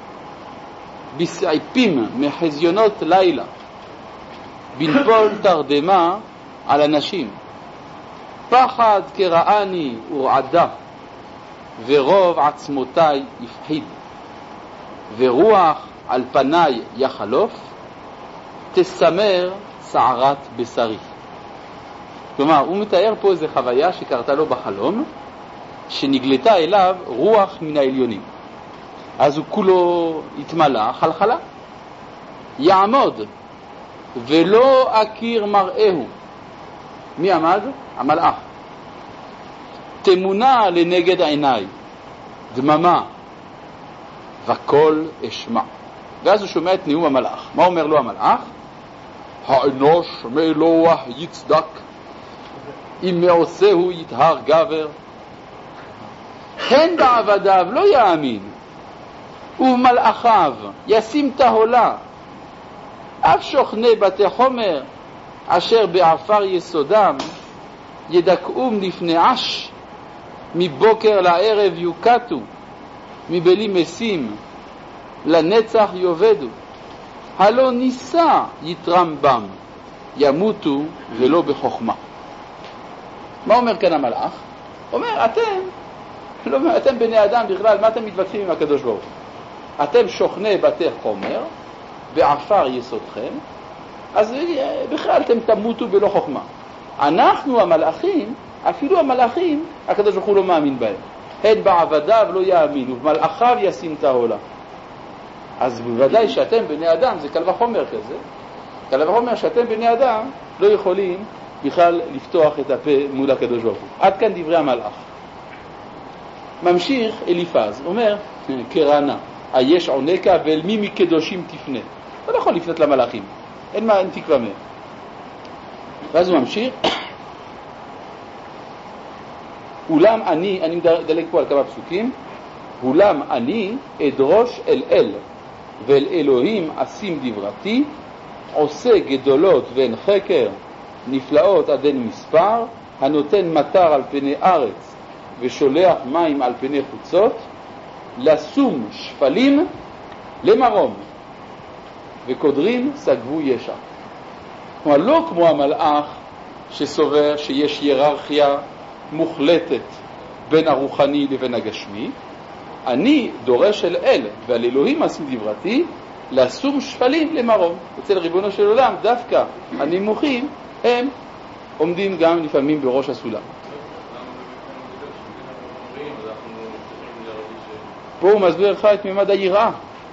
בסעיפים מחזיונות לילה בנפול תרדמה על אנשים פחד קראני ורעדה ורוב עצמותיי יפחיד ורוח על פניי יחלוף תסמר שערת בשרי. כלומר, הוא מתאר פה איזו חוויה שקרתה לו בחלום, שנגלתה אליו רוח מן העליונים. אז הוא כולו התמלא חלחלה. יעמוד ולא אכיר מראהו. מי עמד? המלאך. תמונה לנגד עיניי, דממה, וכל אשמע. ואז הוא שומע את נאום המלאך. מה אומר לו המלאך? האנוש מאלוה יצדק, אם מעושהו יתהר גבר, הן בעבדיו לא יאמין, ובמלאכיו ישים תהולה, אף שוכני בתי חומר, אשר בעפר יסודם, ידכאום לפני עש, מבוקר לערב יוקטו, מבלי מסים, לנצח יובדו. הלא ניסה יתרם בם, ימותו ולא בחוכמה. מה אומר כאן המלאך? אומר, אתם בני אדם בכלל, מה אתם מתווכחים עם הקדוש ברוך הוא? אתם שוכני בתי חומר, בעפר יסודכם, אז בכלל אתם תמותו בלא חוכמה. אנחנו המלאכים, אפילו המלאכים, הקדוש ברוך הוא לא מאמין בהם. הן בעבדיו לא יאמינו, ובמלאכיו ישים תהולה. אז בוודאי שאתם בני אדם, זה קל וחומר כזה, קל וחומר שאתם בני אדם לא יכולים בכלל לפתוח את הפה מול הקדוש ברוך הוא. עד כאן דברי המלאך. ממשיך אליפז, אומר, קרנה, היש עונקה ואל מי מקדושים תפנה. אתה לא יכול לפנות למלאכים, אין תקווה מהם. ואז הוא ממשיך, אולם אני מדלג פה על כמה פסוקים, אולם אני אדרוש אל אל, ואל אלוהים אשים דברתי, עושה גדולות ואין חקר, נפלאות עד אין מספר, הנותן מטר על פני ארץ, ושולח מים על פני חוצות, לשום שפלים למרום, וקודרים סגבו ישע. כלומר, לא כמו המלאך שסובר שיש היררכיה מוחלטת בין הרוחני לבין הגשמי, אני דורש אל אל, ועל אלוהים אשים דברתי, לשום שפלים למרום. אצל ריבונו של עולם, דווקא הנמוכים הם עומדים גם לפעמים בראש הסולם. פה הוא מסביר לך את ממד היראה.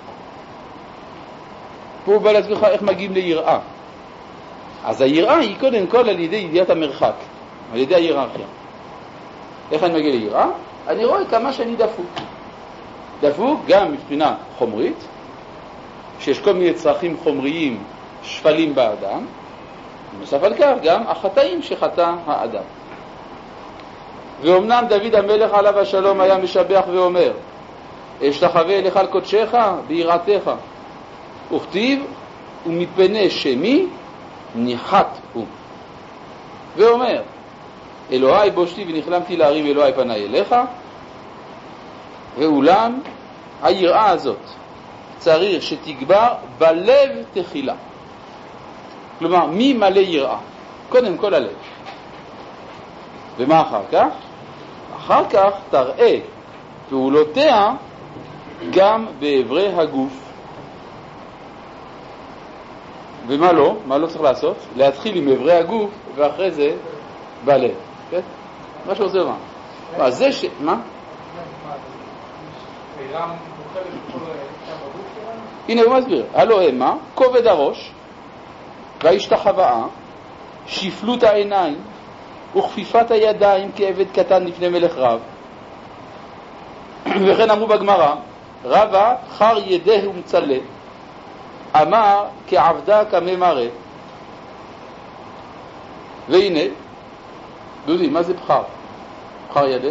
פה הוא בא להסביר לך איך מגיעים ליראה. אז היראה היא קודם כל על ידי ידיעת המרחק, על ידי ההיררכיה. איך אני מגיע ליראה? אני רואה כמה שאני דפוק. דפוק גם מבחינה חומרית, שיש כל מיני צרכים חומריים שפלים באדם, ונוסף על כך גם החטאים שחטא האדם. ואומנם דוד המלך עליו השלום היה משבח ואומר, אשתחווה אליך על קודשך ביראתך, וכתיב ומפני שמי ניחת הוא. ואומר, אלוהי בושתי ונכלמתי להרים אלוהי פניי אליך. ואולם היראה הזאת צריך שתגבר בלב תחילה. כלומר, מי מלא יראה? קודם כל הלב. ומה אחר כך? אחר כך תראה פעולותיה גם בעברי הגוף. ומה לא? מה לא צריך לעשות? להתחיל עם עברי הגוף ואחרי זה בלב. כן? מה שעושה מה? מה זה ש... מה? הנה הוא מסביר. הלא המה, כובד הראש וההשתחוואה, שפלות העיניים וכפיפת הידיים כעבד קטן לפני מלך רב. וכן אמרו בגמרא, רבה חר ידהו מצלה, אמר כעבדה כממרא. והנה, דודי, מה זה בחר? בחר ידה?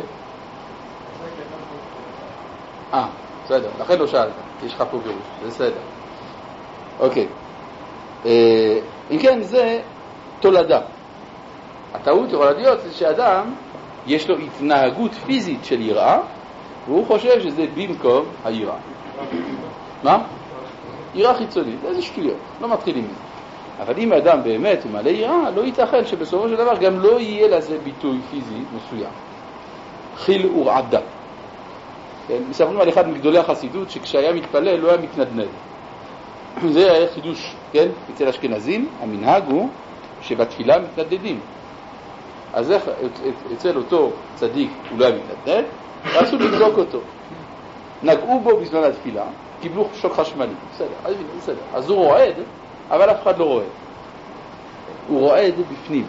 בסדר, לכן לא שאלת, יש לך פה פירוש, זה בסדר. אוקיי. אם כן, זה תולדה. הטעות יכולה להיות זה שאדם יש לו התנהגות פיזית של יראה, והוא חושב שזה במקום היראה. מה? יראה חיצונית, איזה שטויות, לא מתחילים מזה. אבל אם האדם באמת הוא מלא יראה, לא ייתכן שבסופו של דבר גם לא יהיה לזה ביטוי פיזי מסוים. חיל ורעדה. כן? מספרים על אחד מגדולי החסידות שכשהיה מתפלל לא היה מתנדנד. זה היה חידוש, כן? אצל אשכנזים המנהג הוא שבתפילה מתנדדים. אז איך אצל אותו צדיק הוא לא היה מתנדנד, רצו לבדוק אותו. נגעו בו בזמן התפילה, קיבלו שוק חשמלי. בסדר. אז הוא רועד, אבל אף אחד לא רועד. הוא רועד בפנים.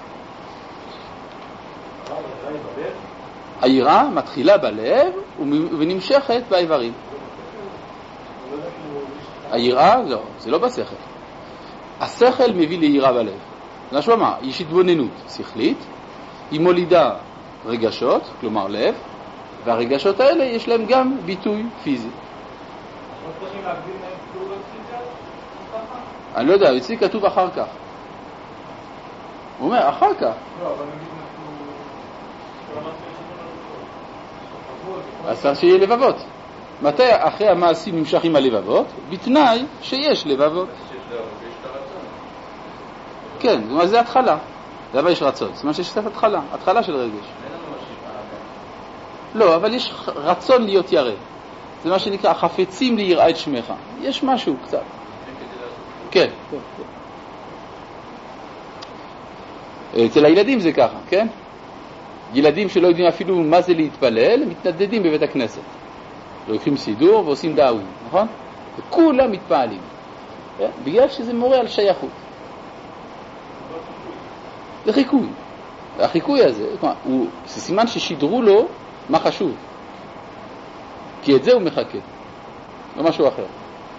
היראה מתחילה בלב ונמשכת באיברים. היראה, לא, זה לא בשכל. השכל מביא ליראה בלב. זה משהו אמר, יש התבוננות שכלית, היא מולידה רגשות, כלומר לב, והרגשות האלה יש להם גם ביטוי פיזי. אני לא יודע, אצלי כתוב אחר כך. הוא אומר, אחר כך. אז צריך שיהיה לבבות. מתי אחרי המעשים נמשכים הלבבות? בתנאי שיש לבבות. כן, זאת אומרת, זה התחלה. למה יש רצון? זאת אומרת שיש התחלה, התחלה של רגש. לא, אבל יש רצון להיות ירא. זה מה שנקרא, חפצים ליראה את שמך. יש משהו קצת. כן. אצל הילדים זה ככה, כן? ילדים שלא יודעים אפילו מה זה להתפלל, מתנדדים בבית הכנסת. לוקחים סידור ועושים דאווין, נכון? וכולם מתפעלים. בגלל שזה מורה על שייכות. זה חיקוי. החיקוי הזה, זה סימן ששידרו לו מה חשוב. כי את זה הוא מחכה. לא משהו אחר.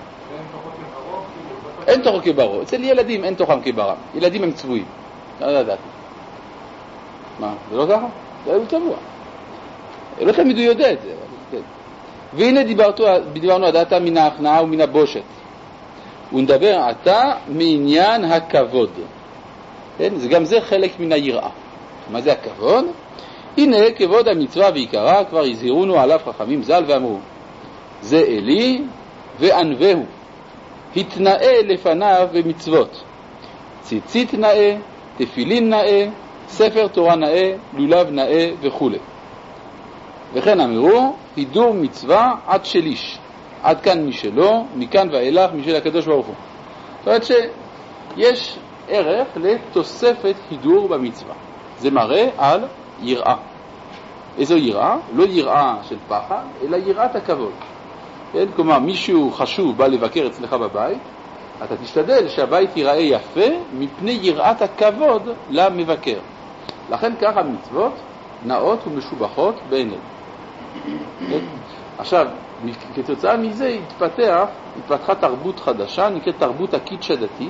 אין תוכו כברו. אצל ילדים אין תוכם כברם. ילדים הם צבועים. לא ידעתי. מה? זה לא ככה? זה הוא צבוע. לא תמיד הוא יודע את זה. והנה דיברנו עד עתה מן ההכנעה ומן הבושת. ונדבר עתה מעניין הכבוד. זה גם זה חלק מן היראה. מה זה הכבוד? הנה כבוד המצווה ויקרה כבר הזהירונו עליו חכמים ז"ל ואמרו זה אלי וענווהו התנאה לפניו במצוות ציצית נאה, תפילין נאה, ספר תורה נאה, לולב נאה וכו'. וכן אמרו הידור מצווה עד שליש, עד כאן משלו, מכאן ואילך משל הקדוש ברוך הוא. זאת אומרת שיש ערך לתוספת הידור במצווה. זה מראה על יראה. איזו יראה? לא יראה של פחד, אלא יראת הכבוד. כן? כלומר, מישהו חשוב בא לבקר אצלך בבית, אתה תשתדל שהבית ייראה יפה מפני יראת הכבוד למבקר. לכן ככה מצוות נאות ומשובחות בעינינו. כן? עכשיו, כתוצאה מזה התפתחה תרבות חדשה, נקראת תרבות הקידש הדתי,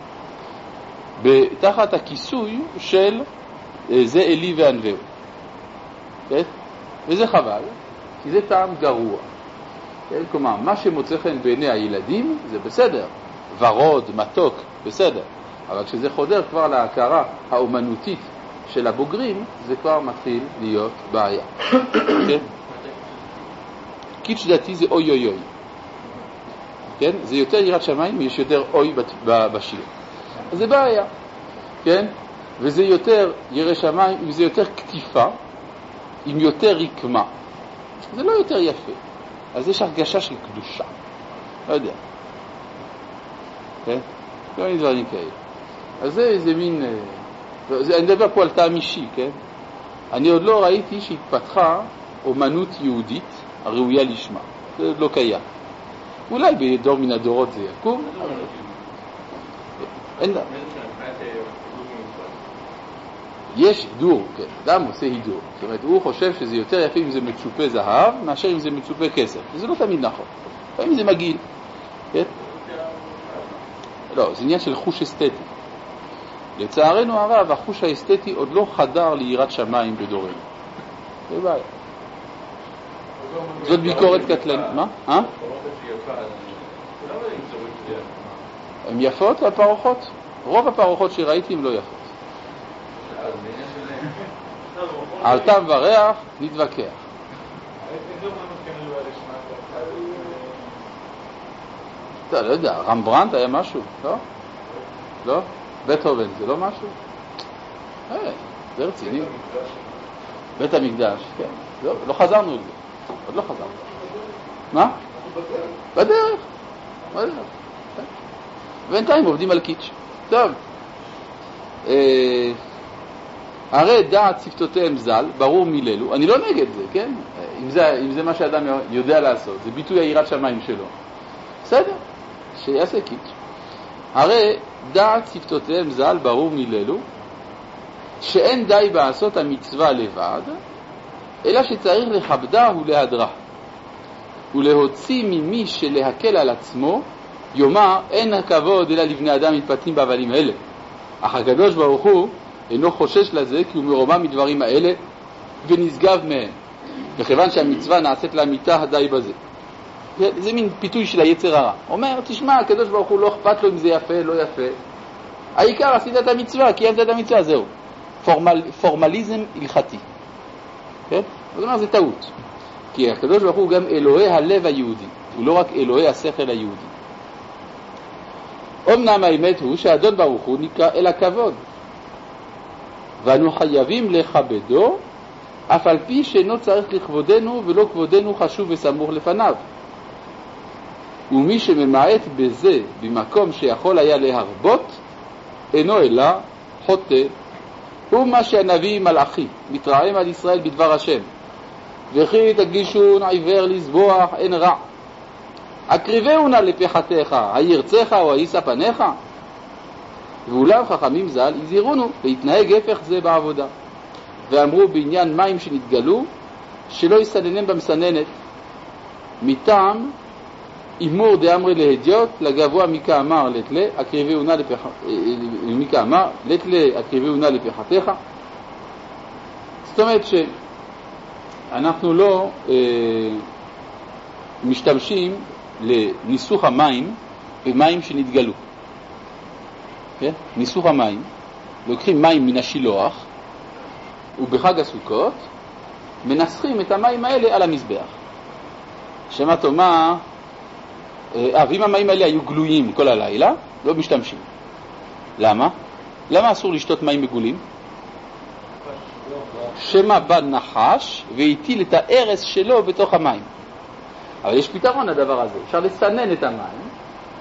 תחת הכיסוי של זה אלי וענווהו. כן? וזה חבל, כי זה טעם גרוע. כן? כלומר, מה שמוצא חן בעיני הילדים זה בסדר, ורוד, מתוק, בסדר. אבל כשזה חודר כבר להכרה האומנותית של הבוגרים, זה כבר מתחיל להיות בעיה. כן? קידש דתי זה אוי אוי אוי. כן? זה יותר יראת שמיים, יש יותר אוי בשיר. אז זה בעיה. כן? וזה יותר ירא שמיים, וזה יותר כתיפה, עם יותר רקמה. זה לא יותר יפה. אז יש הרגשה של קדושה. לא יודע. כן? לא מיני דברים כאלה. אז זה איזה מין... אני מדבר פה על טעם אישי, כן? אני עוד לא ראיתי שהתפתחה אומנות יהודית הראויה לשמה. זה עוד לא קיים. אולי בדור מן הדורות זה יקום. אין לה. יש הידור, כן, אדם עושה הידור. זאת אומרת, הוא חושב שזה יותר יפה אם זה מצופה זהב, מאשר אם זה מצופה כסף. וזה לא תמיד נכון. לפעמים זה מגעיל. כן? לא, זה עניין של חוש אסתטי. לצערנו הרב, החוש האסתטי עוד לא חדר ליראת שמיים בדורנו. זה בעיה. זאת ביקורת קטלנית. מה? הן יפות הפרוחות? רוב הפרוחות שראיתי הן לא יפות. על טעם וריח נתווכח. אתה לא יודע, רמברנט היה משהו, לא? לא? בטהובן זה לא משהו? זה רציני. בית המקדש, כן. לא חזרנו לזה. עוד לא חזרנו. מה? בדרך. בינתיים עובדים על קיץ'. טוב. הרי דעת שפתותיהם ז"ל, ברור מיללו. אני לא נגד זה, כן? אם זה מה שאדם יודע לעשות, זה ביטוי היראת שמיים שלו. בסדר, שיעשה קיץ'. הרי דעת שפתותיהם ז"ל, ברור מיללו, שאין די בעשות המצווה לבד, אלא שצריך לכבדה ולהדרה. ולהוציא ממי שלהקל על עצמו, יאמר אין הכבוד אלא לבני אדם מתפתים בהבלים האלה. אך הקדוש ברוך הוא אינו חושש לזה, כי הוא מרומם מדברים האלה ונשגב מהם. וכיוון שהמצווה נעשית לאמיתה, די בזה. זה מין פיתוי של היצר הרע. אומר, תשמע, הקדוש ברוך הוא לא אכפת לו אם זה יפה, לא יפה. העיקר עשית את המצווה, קיימת את המצווה, זהו. פורמליזם הלכתי. כן? זאת אומרת, זה טעות. כי הקדוש ברוך הוא גם אלוהי הלב היהודי, הוא לא רק אלוהי השכל היהודי. אמנם האמת הוא שהאדון ברוך הוא נקרא אל הכבוד, ואנו חייבים לכבדו, אף על פי שאינו צריך לכבודנו ולא כבודנו חשוב וסמוך לפניו. ומי שממעט בזה במקום שיכול היה להרבות, אינו אלא חוטא. הוא מה שהנביא מלאכי מתרעם על ישראל בדבר השם, וכי תגישון עיוור לסבוח אין רע, הקריבהו נא לפחתך, הירצך או הישא פניך. ואולם חכמים ז"ל הזהירונו להתנהג הפך זה בעבודה, ואמרו בעניין מים שנתגלו שלא יסננם במסננת, מטעם אימור דאמרי להדיוט לגבוה מיקה אמר לתלה הקריבהו נא מיקה אמר לתלה הקריבהו נא לפחתך. זאת אומרת שאנחנו לא משתמשים לניסוך המים במים שנתגלו. כן? ניסוך המים, לוקחים מים מן השילוח ובחג הסוכות מנסחים את המים האלה על המזבח. שמה תאמר, ואם המים האלה היו גלויים כל הלילה, לא משתמשים. למה? למה אסור לשתות מים מגולים? שמה בא נחש והטיל את הארס שלו בתוך המים. אבל יש פתרון לדבר הזה, אפשר לסנן את המים,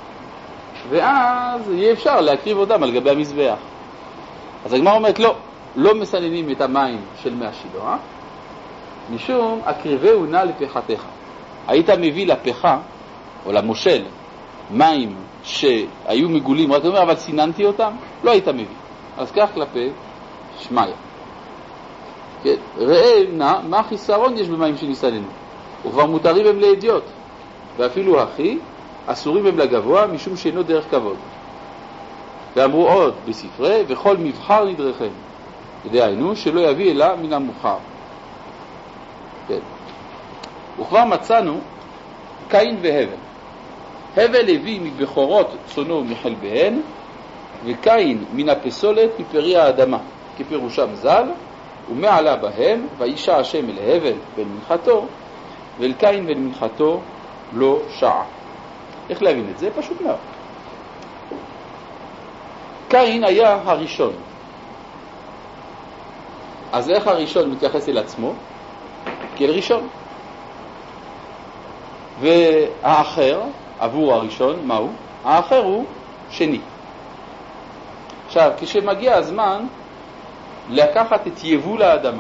ואז יהיה אפשר להקריב אותם על גבי המזבח. אז הגמרא אומרת, לא מסננים את המים של מי השילוח, משום הקריבהו נא לפחתך. היית מביא לפחה, או למושל, מים שהיו מגולים, רק אומר, אבל סיננתי אותם, לא היית מביא. אז כך כלפי שמיה. כן? ראה נא, מה חיסרון יש במים שנסננו? וכבר מותרים הם להדיוט, ואפילו הכי אסורים הם לגבוה משום שאינו דרך כבוד. ואמרו עוד בספרי, וכל מבחר נדרכם, דהיינו שלא יביא אלא מן המובחר. כן. וכבר מצאנו קין והבל. הבל הביא מבחורות צונו ומחלביהן, וקין מן הפסולת מפרי האדמה, כפירושם ז"ל, ומעלה בהם, וישע השם אל הבל בן מנחתו, ואל קין בן מנחתו לא שעה. איך להבין את זה? פשוט מאוד. קין היה הראשון. אז איך הראשון מתייחס אל עצמו? כאל ראשון. והאחר, עבור הראשון, מהו? האחר הוא שני. עכשיו, כשמגיע הזמן לקחת את יבול האדמה,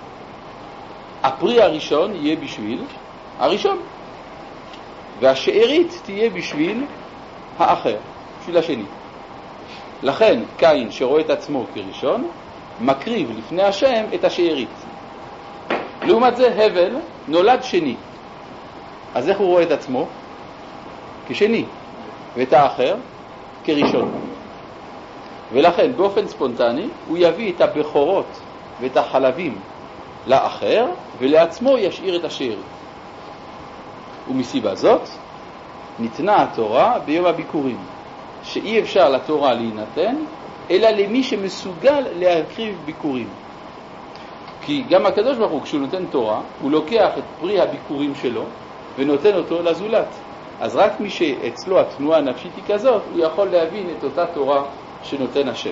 הפרי הראשון יהיה בשביל הראשון, והשארית תהיה בשביל האחר, בשביל השני. לכן קין שרואה את עצמו כראשון מקריב לפני השם את השארית. לעומת זה הבל נולד שני, אז איך הוא רואה את עצמו? כשני, ואת האחר כראשון. ולכן באופן ספונטני הוא יביא את הבכורות ואת החלבים לאחר, ולעצמו ישאיר את השארית. ומסיבה זאת ניתנה התורה ביום הביקורים, שאי אפשר לתורה להינתן אלא למי שמסוגל להקריב ביקורים. כי גם הקדוש ברוך הוא, כשהוא נותן תורה, הוא לוקח את פרי הביקורים שלו ונותן אותו לזולת. אז רק מי שאצלו התנועה הנפשית היא כזאת, הוא יכול להבין את אותה תורה שנותן השם.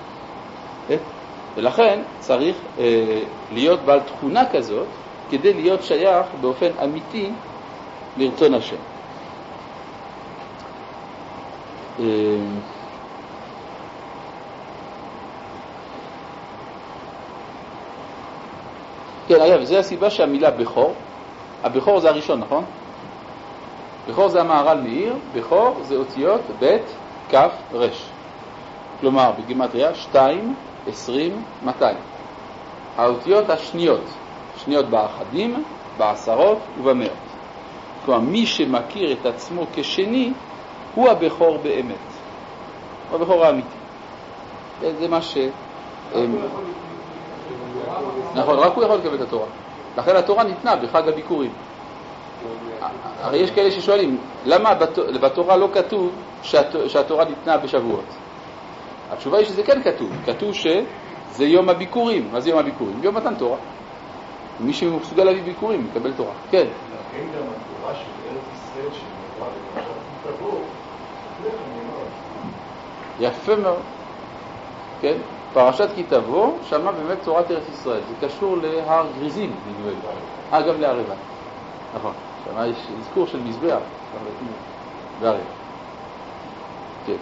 ולכן צריך להיות בעל תכונה כזאת כדי להיות שייך באופן אמיתי לרצון השם. כן, אגב, זה הסיבה שהמילה בכור, הבכור זה הראשון, נכון? בכור זה המהר"ל מאיר, בכור זה אותיות ב' כ' ר'. כלומר, בגימטריה 2, 20, 200. האותיות השניות, שניות באחדים, בעשרות ובמאות. כלומר, מי שמכיר את עצמו כשני, הוא הבכור באמת. הוא הבכור האמיתי. זה מה ש... נכון, רק הוא יכול לקבל את התורה. לכן התורה ניתנה בחג הביקורים. הרי יש כאלה ששואלים, למה בתורה לא כתוב שהתורה ניתנה בשבועות? התשובה היא שזה כן כתוב. כתוב שזה יום הביקורים. מה זה יום הביקורים? יום מתן תורה. מי שמסוגל להביא ביקורים, מקבל תורה. כן. לכן גם התורה של ארץ ישראל שנאמרה בפרשת תבוא, זה נאמר. יפה מאוד. כן? פרשת כי תבוא, שמה באמת תורת ארץ ישראל. זה קשור להר גריזים, נדמה לי. גם לערבה. נכון. שמה יש אזכור של מזבח. וערבה. כן.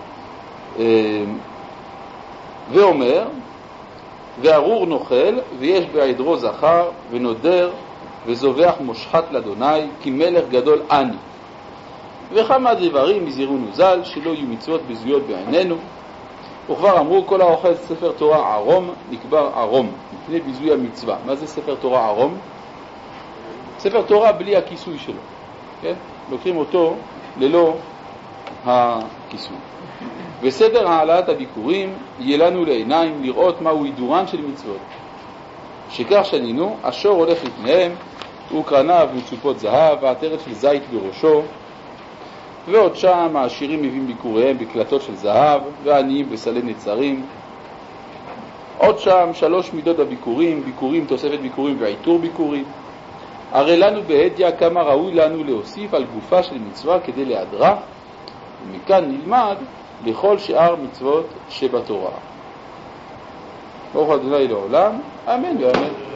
ואומר, וארור נוכל, ויש בעדרו זכר, ונודר, וזובח מושחת לאדוני, כי מלך גדול אני. וכמה דברים יזהירונו ז"ל, שלא יהיו מצוות בזויות בעינינו. וכבר אמרו, כל האוכל ספר תורה ערום, נקבר ערום, מפני ביזוי המצווה. מה זה ספר תורה ערום? ספר תורה בלי הכיסוי שלו. כן? לוקחים אותו ללא הכיסוי. וסדר העלאת הביקורים יהיה לנו לעיניים לראות מהו הידורן של מצוות. שכך שנינו, השור הולך לפניהם, וקרניו מצופות זהב, והעטרת של זית בראשו, ועוד שם העשירים מביאים ביקוריהם בקלטות של זהב, והעניים בסלי נצרים. עוד שם 3 מידות בביקורים, ביקורים, תוספת ביקורים ועיטור ביקורים. הרי לנו בהדיה כמה ראוי לנו להוסיף על גופה של מצווה כדי להדרה, ומכאן נלמד לכל שאר מצוות שבתורה. ברוך ה' לעולם, אמן ואמן.